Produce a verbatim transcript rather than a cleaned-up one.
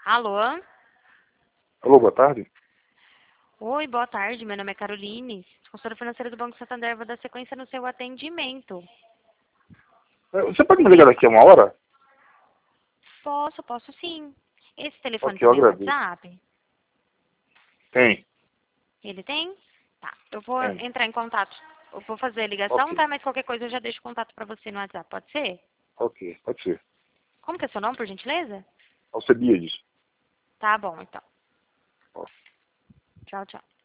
Alô? Alô, boa tarde. Oi, boa tarde. Meu nome é Caroline, consultora financeira do Banco Santander. Vou dar sequência no seu atendimento. É, Você pode me ligar daqui a uma hora? Posso, posso sim. Esse telefone Ok, eu tem agradeço. WhatsApp? Tem, Ele tem? Tá. Eu vou tem. entrar em contato. Eu vou fazer a ligação, Ok, tá? Mas qualquer coisa eu já deixo o contato pra você no WhatsApp. Pode ser? ok, pode ser. Como que é seu nome, por gentileza? Alcebiades. Tá bom, então. Tchau, tchau.